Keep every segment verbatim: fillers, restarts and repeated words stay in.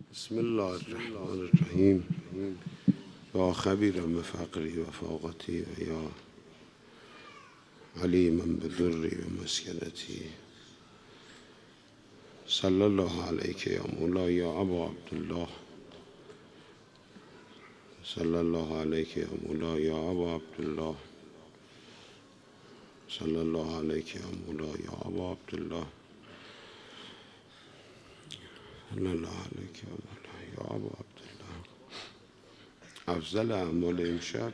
بسم الله الرحمن الرحیم. یا خبیرم به فقری و فاقتی و یا علیمم به ضری و مسکنتی. صلی الله علیک یا مولا یا ابا عبدالله. صلی الله علیک یا مولا یا ابا عبدالله. صلی الله علیک یا مولا یا ابا عبدالله. صلی الله علیک یا مولا یا ابا عبدالله. افضل اعمال امشب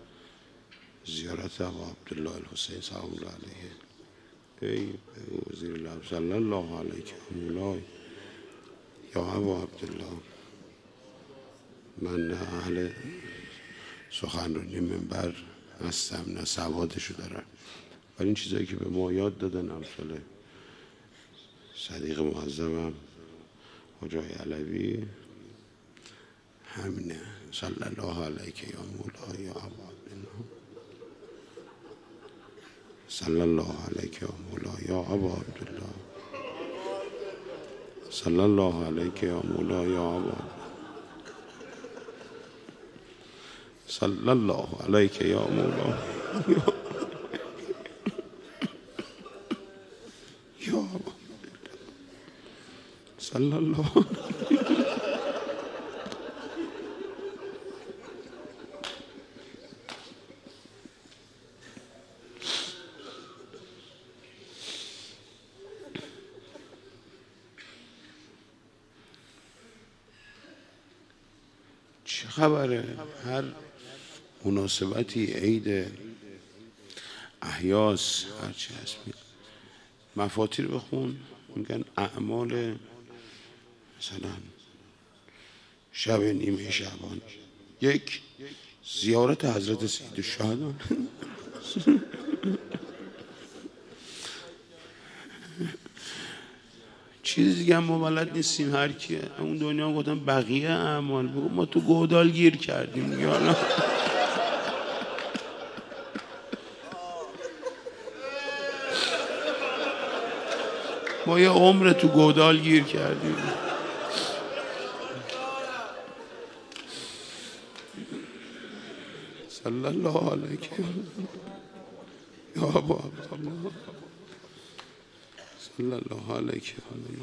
زیارت ابا عبدالله الحسین سلام الله علیه. ای وزیر الامر صلی الله علیک یا مولا یا ابا عبدالله. من نه اهل سخنرانی منبر هستم نه سوادشو دارم، ولی این چیزایی که به ما یاد دادن امثال صدیق معظمم حجای علوی همینه. صلی الله علیک یا مولا یا ابا عبدالله. صلی الله علیک یا مولا یا ابا عبدالله. صلی الله علیک یا مولا یا ابا عبدالله. صلی الله علیک یا مولا یا ابا. صلی الله چه خبره؟ هر مناسبتی عید احیاس هرچی هست مفاتیر بخون، میگن اعمال مثلا شب نیمه شعبان یک زیارت حضرت سید الشهدان چیز دیگه هم ما بلد نیستیم. هر کیه اون دنیا هم گفتن بقیه اعمال بگو ما تو گودال گیر کردیم یا ما یه عمر تو گودال گیر کردیم. صلی الله علیک یا ابا عبدالله. صلی الله علیک یا مولا.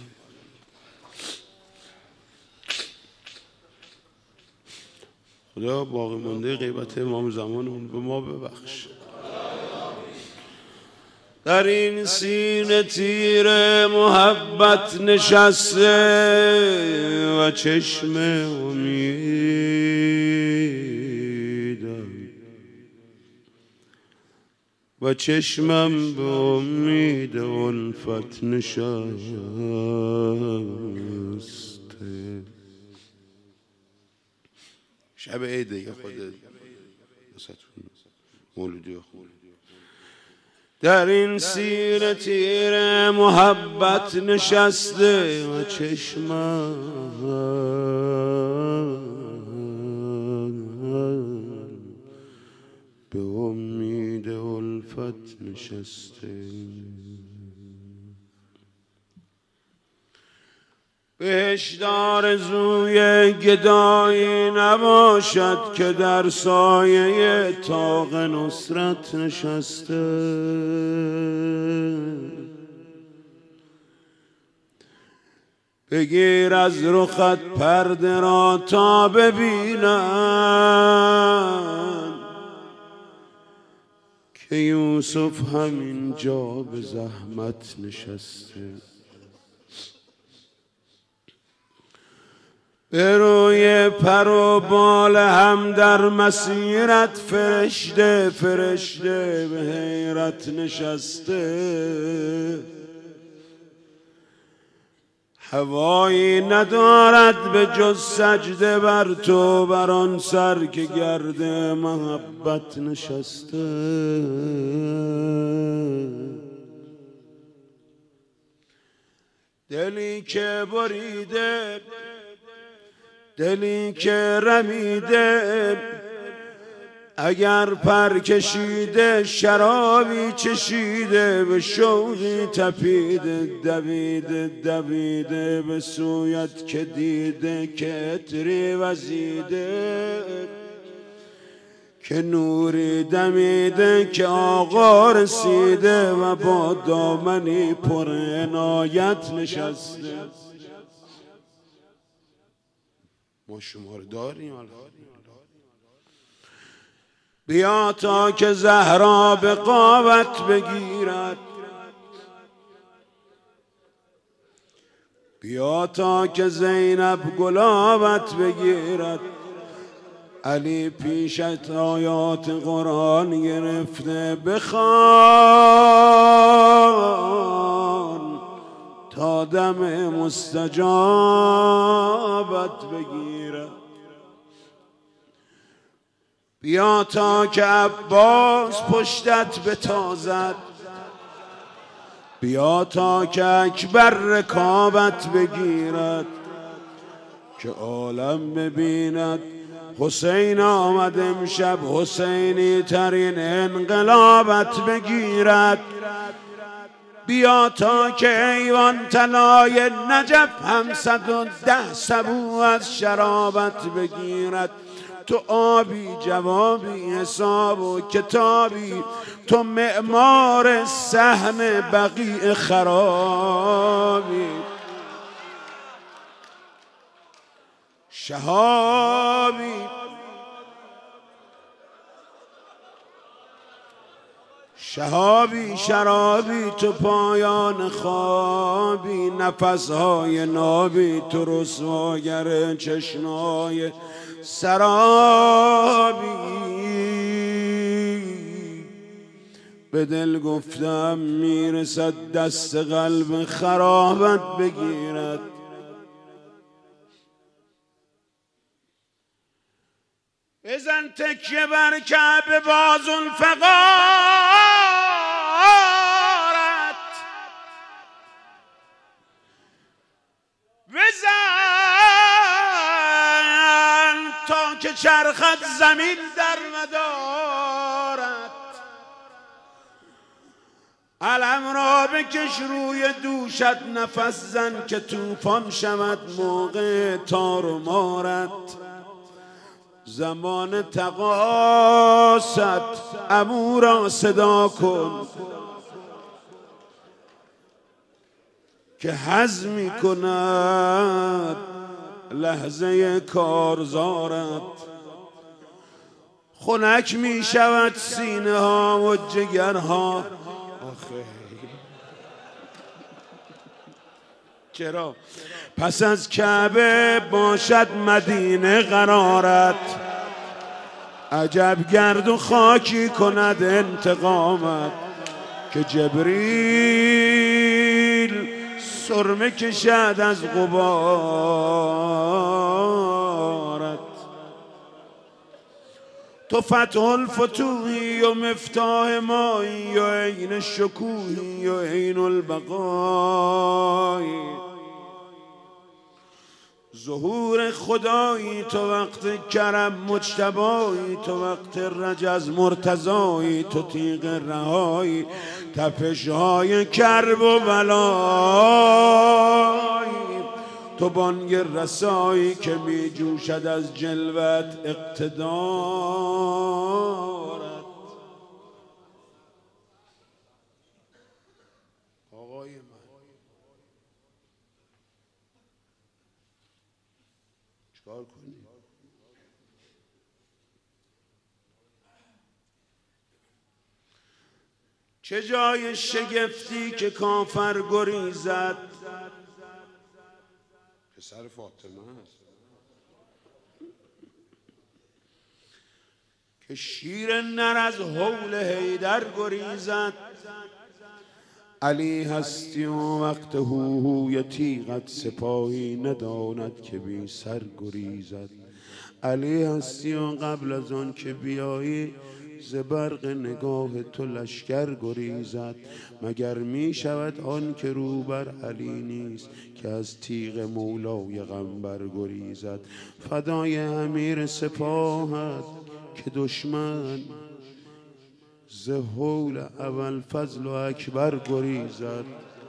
خدا باقی مانده غیبت امام زمانمون به ما ببخش. در این سینه تیر محبت نشسته و چشم امیدم و چشمم به امید الفت نشسته. شب عید دیگه خودت مولودی و خود در این سینه تیر محبت نشسته و چشمم به امید الفت نشسته. بهش آرزوی گدایی نباشد که در سایه طاق نصرت نشسته. بگیر از رخت پرده را تا ببینم که یوسف همینجا به زحمت نشسته. به روی پر و بال هم در مسیرت فرشته فرشته به حیرت نشسته. هوایی ندارد به جز سجده بر تو بر آن سر که گرد محبت نشسته. دلی که بریده دلی که رمیده اگر پر کشیده شرابی چشیده، به شوقی تپیده دویده دویده به سویت که دیده که عطری وزیده، که نوری دمیده که آقا رسیده و با دامنی پر عنایت نشسته. ما شما رو داریم. بیا تا که زهرا به قامت بگیرد، بیا تا که زینب گلابت بگیرد. علی پیشت آیات قرآن گرفته، بخوان تا دم مستجابت بگیرد. بیا تا که عباس پشتت بتازد، بیا تا که اکبر رکابت بگیرد، که عالم ببیند حسین آمد امشب حسینی ترین انقلابت بگیرد. بیا تا که ایوان طلای نجف هم صد و ده سبو از شرابت بگیرد. تو آبی جوابی حساب و کتابی، تو معمار صحن بقیع خرابی. شهابی شهابی شرابی، تو پایان خوابی، نفسهای نابی، تو رسواگر چشمای سرابی. به دل گفتم میرسد دست قلب خرابت بگیرد. بزن تکیه بر کعبه بازون فقارت، بزن تا که چرخت زمین در مدارت. علم را بکش روی دوشت، نفس زن که طوفان شود موقع تار و مارت. زمان تقاست عمو را صدا کن که هضم می کند لحظه کارزارت. خنک می شود سینه ها و جگرها. چرا؟ پس از کعبه باشد مدینه قرارت. عجب گرد و خاکی کند انتقامت، که جبریل سرمه کشد از غبارت. تو فتح الفتوحی و مفتاح مایی و عین شکوهی و عین البقایی. ظهور خدایی تو وقت کرم مجتبایی، تو وقت رجز مرتضایی، تو تیغ رهایی، تپشهای کرب و بلایی. تو بانگ رسایی که می جوشد از جلوت اقتدارت. آقای من چکار کنی؟ چه جای شگفتی که کافر گریزد. پسر فاطمه است که شیر نر از حول حیدر گریزد. علی هستی و وقت هوهوی تیغت سپاهی نداند که بی سر گریزد. علی هستی و قبل از آن که بیایی ز برق نگاه تو لشکر گریزد. مگر می شود آن که رو بر علی نیست که از تیغ مولای غمبر گریزد. فدای امیر سپاهت که دشمن ز هول اول فضل و اکبر گریزد.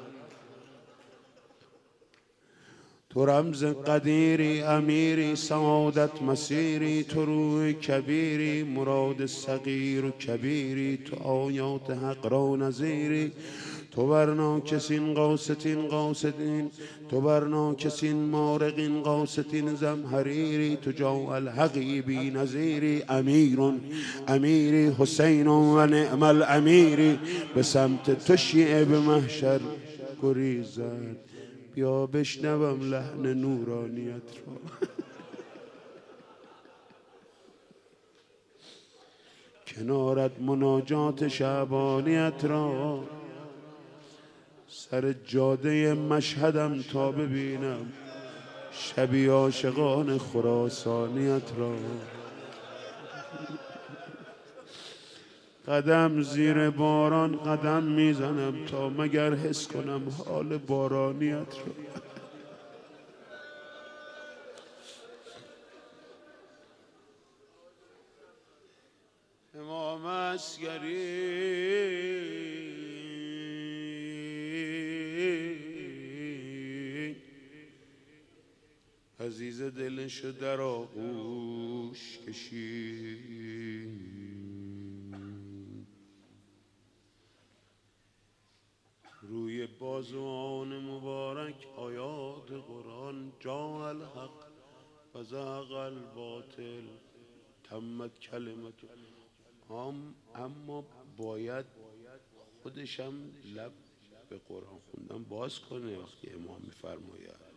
تو رمز قدیری امیری سعادت مسیری، تو روح کبیری مراد صغیر و کبیری، تو آیات حق را نظیری، تو برنا کسین قاستین قاستین، تو برنا کسین مارقین قاستین زمهریری، تو جا الحقی بی نظیری، امیرون امیری حسین و نعم الامیری، به سمت تو شیعه به محشر گریزد. بیا بشنوم لحن نورانیت را کنارت مناجات شعبانیت را، سر جاده مشهدم تا ببینم شبی عاشقان خراسانیت را. قدم زیر باران قدم میزنم تا مگر حس کنم حال بارانیت را. امام عسگری عزیز دلشو در آغوش کشید، روی بازوان مبارک آیات قرآن جا الحق و زهق الباطل تمت کلمت. اما باید خودشم لب به قرآن خوندن باز کنه وقتی امام میفرماید.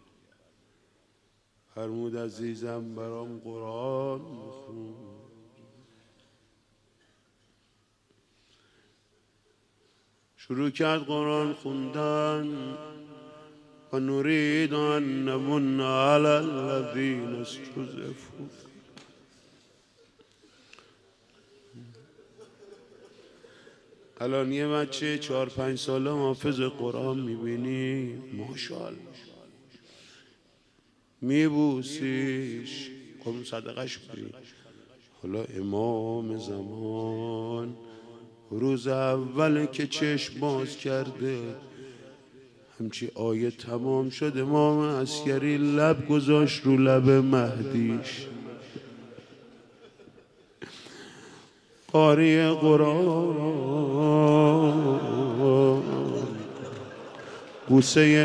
فرمود عزیزم برام قرآن بخون. شروع کرد قرآن خوندن. و نرید ان نمن علی الذین استضعفوا. الان یه بچه چهار پنج ساله حافظ قرآن میبینی ماشاءالله میبوسیش کم صدقش کنی. حالا امام زمان روز اول که چشم باز کرده همچی آیه تمام شد، امام عسگری لب گذاشت رو لب مهدیش. قاری قرآن بوسه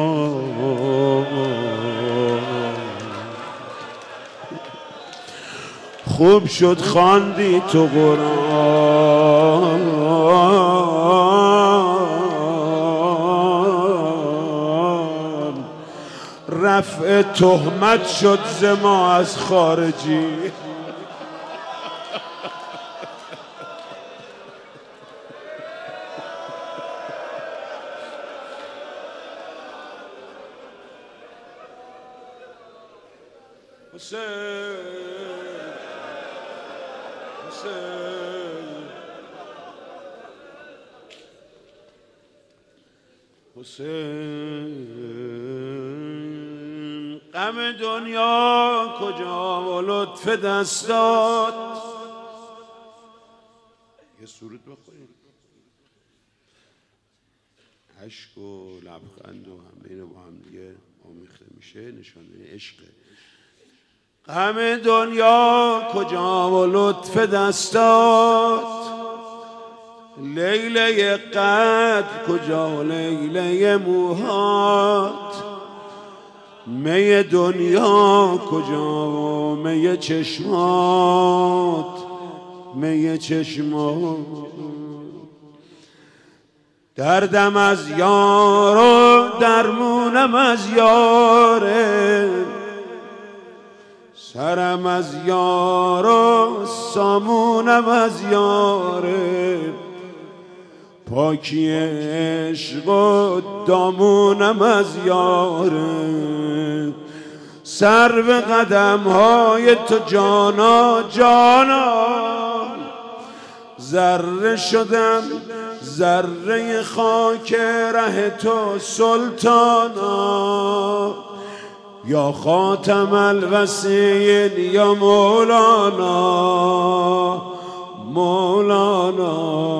امام خوب شد خواندی تو قرآن، رفع تهمت شد ز ما از خارجی. حسین حسین غم دنیا کجا و لطف دستات. یه سرود بخوریم. عشق و لبخند و همه اینو با هم دیگه آمیخته میشه، نشانه عشقه. غم دنیا کجا و لطف دستات، لیله قدر کجا و لیله موهات، می دنیا کجا و می چشمات، می چشمات. دردم از یار و درمونم از یاره، سرم از یار و سامونم از یاره، پاکی عشق و دامونم از یاره. سر به قدم های تو جانا جانا، ذره شدم ذره خاک ره تو سلطانا. یا خاتم الوصیین یا مولانا مولانا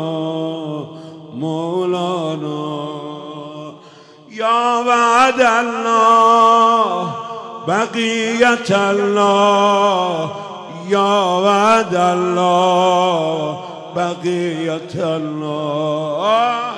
مولانا یا وعد الله بقیت الله یا وعد الله بقیت الله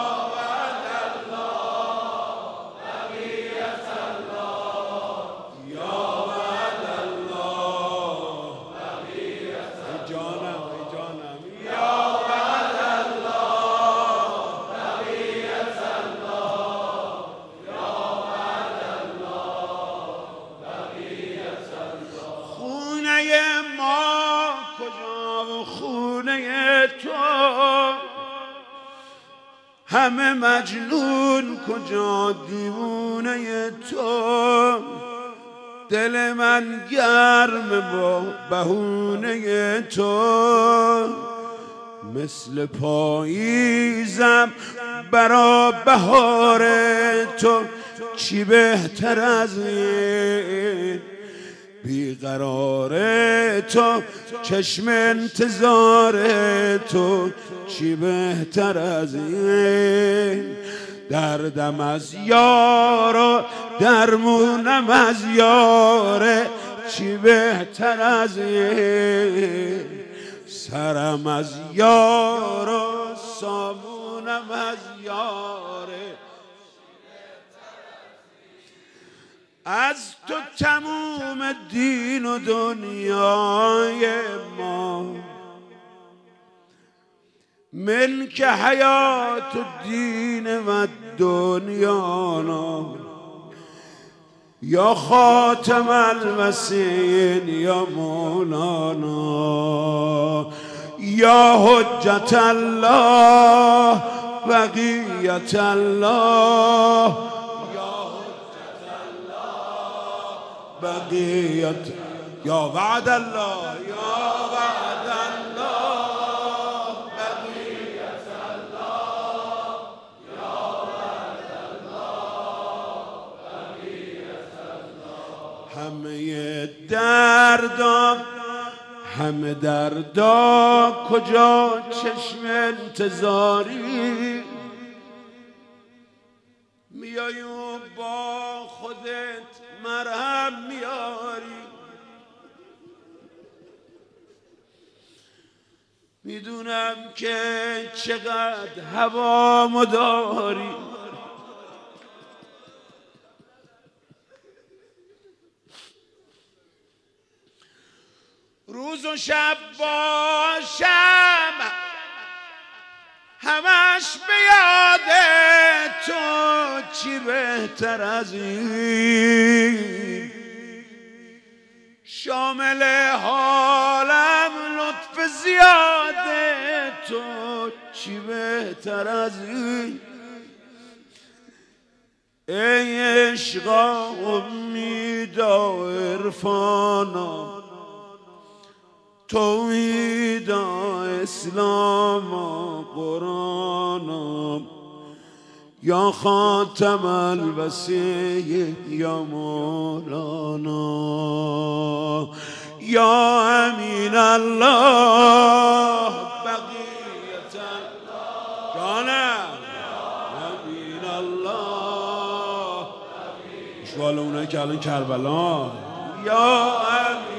همه مجنون کجا دیوونه تو دل من گرم با بهونه تو مثل پاییزم برا بهار تو چی بهتر از این بیقرار تو چشم انتظار تو چی بهتر از این دردم از یار و درمونم از یاره چی بهتر از این سرم از یار و سامونم از یاره از تو تموم دین و دنیای ما من که حیات و دین و دنیانا یا خاتم المسیحین یا مولانا یا حجت الله بقیت الله بقیت یا وعد الله یا وعد الله بقیت الله یا وعد الله بقیت الله همه دردا همه دردا کجا چشم انتظاری میای و با خودت مرهم میاری میدونم که چقدر هوامو داری روز و شب باشم همش به یاد تو چی بهتر از این شامل حالم لطف زیاد تو چی بهتر از این ای عشقا امیدا عرفانا توحید اسلام و قرآن یا خاتم الوصیین یا مولانا یا امین الله بقیت الله جانم امین الله اشوال اونایی که الان کربلا یا امین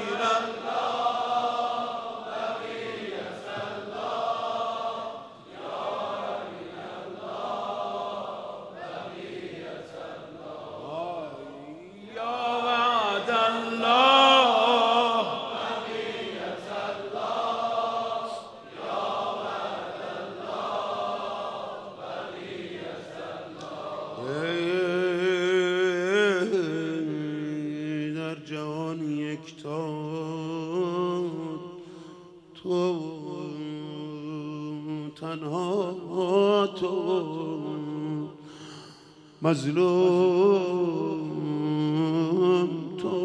تنها تو مظلوم تو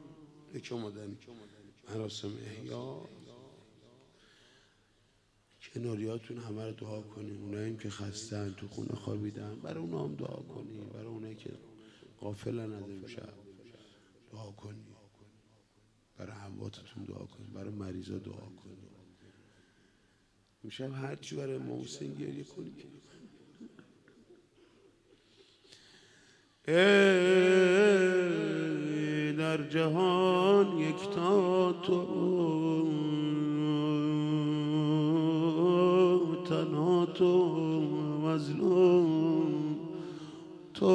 یکی اومدن مراسم احیا کناریاتون همه رو دعا کنیم. اوناییم که خستن تو خونه خوابیدن برای اونا هم دعا کنیم. برای اونایی که غافلن از امشب دعا کنیم. برای همواتتون دعا کنیم. برای مریضا دعا کنیم. امشب هرچی برای محسن گریه کنیم. ای در جهان یکتا تو، تنها تو، مظلوم تو،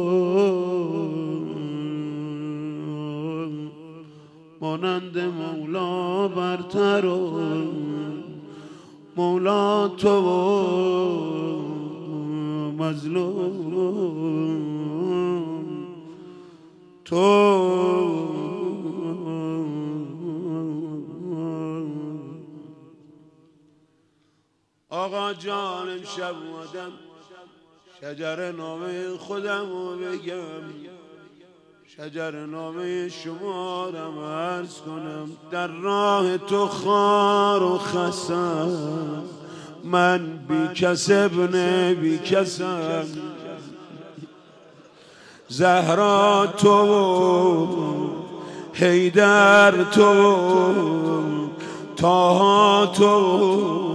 مانند مولا برتر و مولا تو مظلوم تو. آقا جان امشب اومدم شجر نامه خودم رو بگم، شجر نامه شمارم عرض کنم. در راه تو خار و خسم، من بی کس ابن بی کسم. زهرا تو، حیدر تو، طاها تو،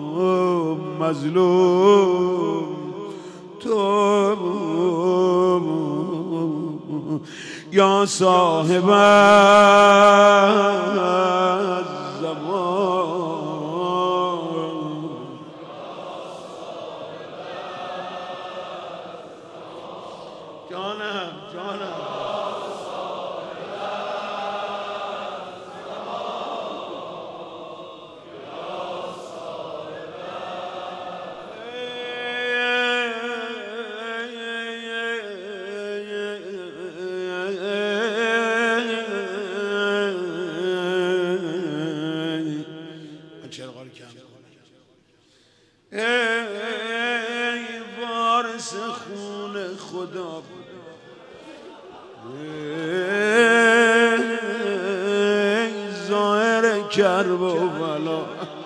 مظلوم تو. یا صاحب الزمان، جانم جانم ای وارث خون خدا، ای ظاهر کرب و بلا،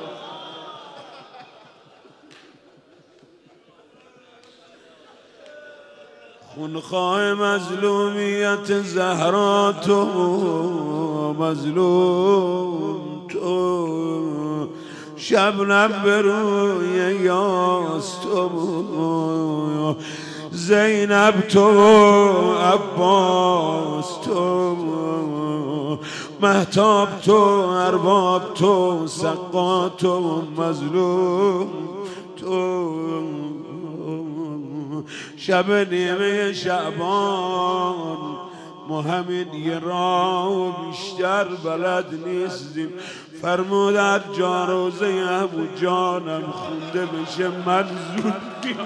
خونخواه مظلومیت زهرا تو، مظلوم تو. شبنم به روی یاس تو، زینب تو، عباس تو، مهتاب تو، ارباب تو، سقا تو، مظلوم تو. شب نیمه شعبان ما همین یه راه بیشتر بلد نیستیم. فرمود هر جا روزه ابو جانم خونده بشه منظور بیم.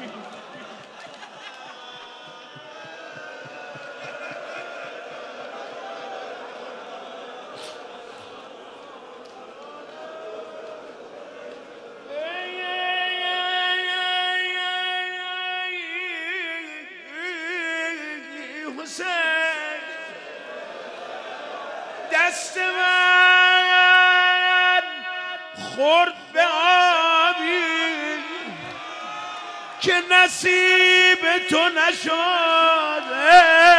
دست من خورد به آبی که نصیب تو نشده،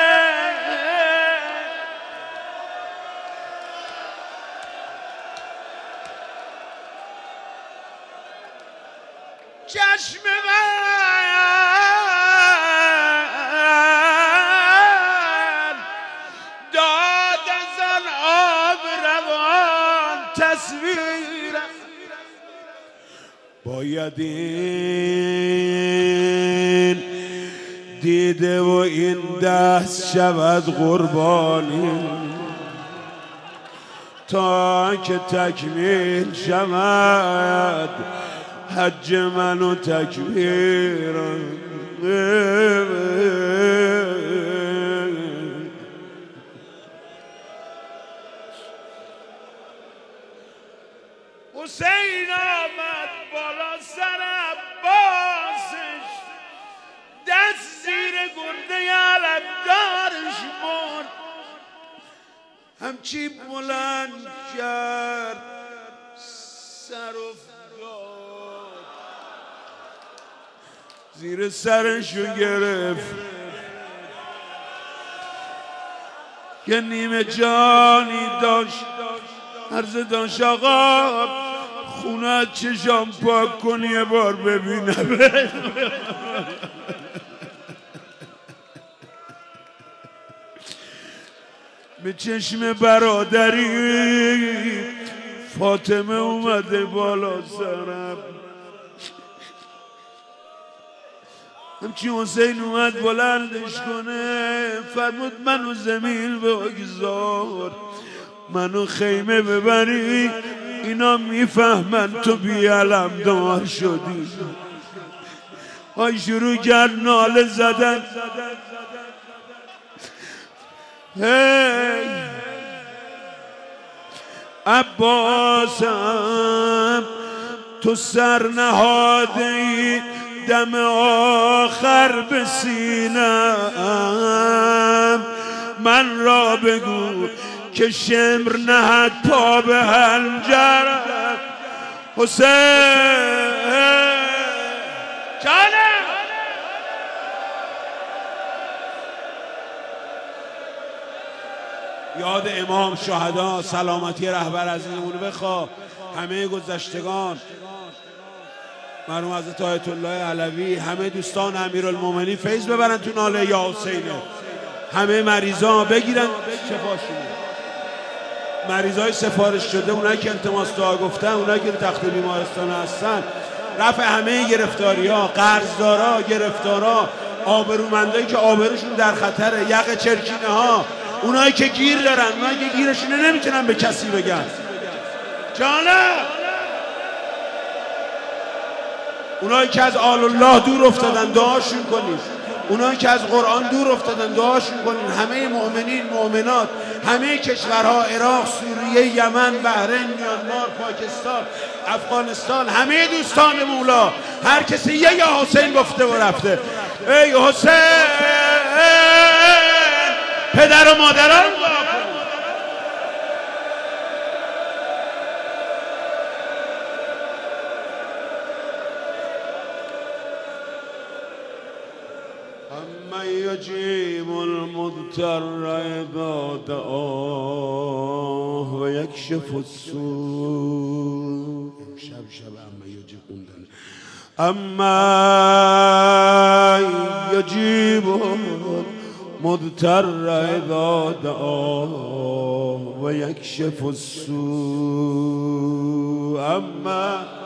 چشم من داد از آن آب روان تصویرم. باید این دیده و این دست شود قربانی تا که تکمیل شود حج من و تکبیرم. حسین آمد بالا سر عباسش، دست زیر گرده علمدارش برد، همچی بلند کرد سر افتاد زیر سرشو گرفت که نیمه جانی داشت. عرض داشت آقا خونه چشام پاک کنی یه بار ببینم. به چشم برادری فاطمه اومده بالا سرم، همچی حسین اومد بلندش کنه، فرمود منو زمین بگذار، منو خیمه ببری، اینا میفهمن تو بیعلم دار شدی. های شروع کرد ناله زدن، هی عباسم تو سر نهاده ای دم آخر به سینم، من را بگو که شمر نهد پا به هنجر. حسین جانم یاد امام شهدا سلامتی رهبر عزیزمون بخواه، همه گذشتگان، مرحوم حضرت آیت الله علوی، همه دوستان امیرالمومنین فیض ببرن تو ناله یا حسینه، همه مریضا بگیرن شفاشون، مریضای سفارش شده، اونایی که التماس دعا گفتن، اونایی که تخت بیمارستان هستن، رفع همه گرفتاری ها، قرضدارا، گرفتارا، آبرومندایی که آبروشون در خطره، یق چرکینه ها، اونایی که گیر دارن، اونایی که گیرشونه نمیتونن به کسی بگن. جانم اونایی که از آل الله دور افتادن دعاشون کنید، اونایی که از قرآن دور افتادن دعاشون کنید، همه مؤمنین مؤمنات، همه کشورها، عراق، سوریه، یمن، بحرین، میانمار، پاکستان، افغانستان، همه دوستان مولا، هر کسی یه یا حسین گفته و رفته. ای حسین پدر و مادران اما یجیب المضطر اذا دعاه و یکشف السوء. شب شب اما یجیب خوندن، اما یجیب مضطر اذا دعاه و یکشف السوء. اما